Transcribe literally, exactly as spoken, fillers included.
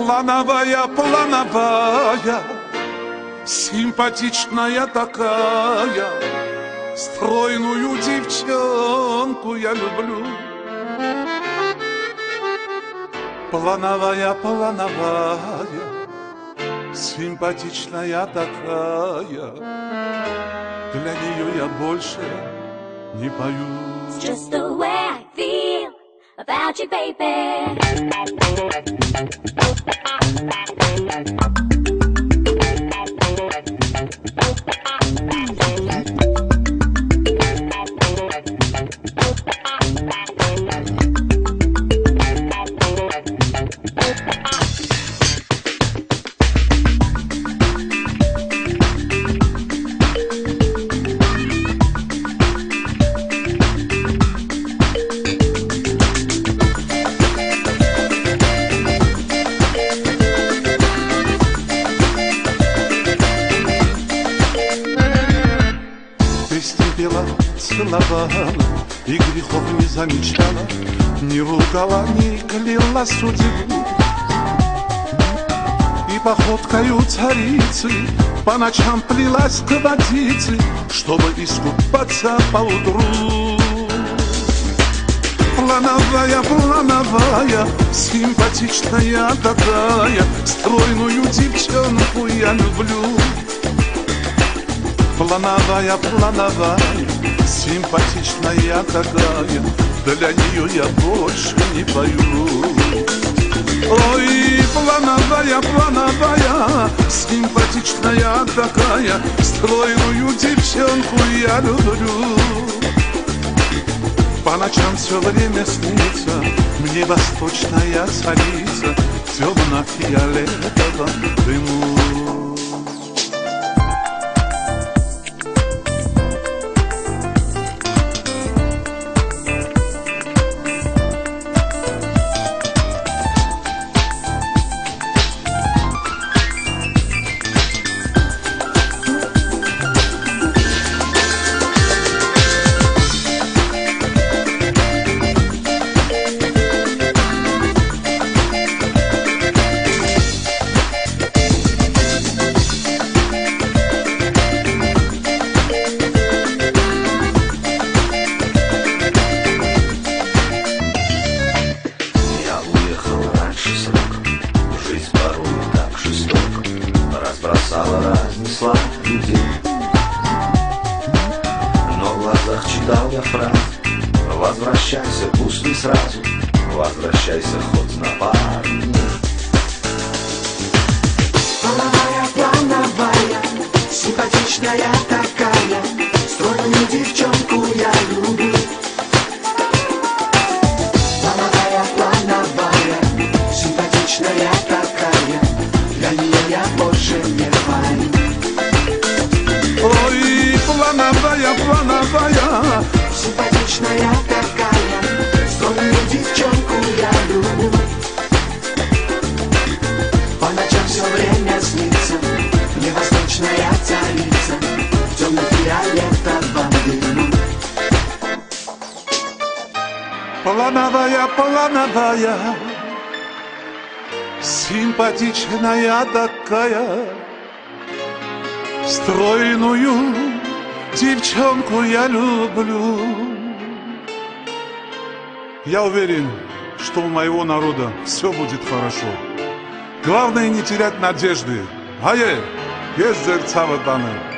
плановая, плановая, симпатичная такая, стройную девчонку я люблю. Плановая, плановая, симпатичная такая, для нее я больше не пою. It's just the way I feel about you, baby. Пела, целовала и грехов не замечала, не ругала, не кляла судьбу. И походкою царицы по ночам плелась к водице, чтобы искупаться поутру. Плановая, плановая, симпатичная такая, стройную девчонку я люблю. Плановая, плановая, симпатичная такая, для нее я больше не пою. Ой, плановая, плановая, симпатичная такая, стройную девчонку я люблю. По ночам все время снится мне восточная царица в темно-фиолетовом дыму. Разнесла людей, но в глазах читал я фразу: возвращайся, пусть не сразу, возвращайся хоть на пару дней. Плановая, плановая, симпатичная такая, стройную девчонку я люблю. Плановая, плановая, симпатичная такая, для нее я больше не пою. Ой, плановая, плановая, симпатичная такая, стройную девчонку я люблю. По ночам все время снится мне восточная царица в темно-фиолетовом дыму. плановая, плановая, симпатичная такая, стройную девчонку я люблю. Я уверен, что у моего народа все будет хорошо. Главное не терять надежды. Hayır, göz zırtavı danı.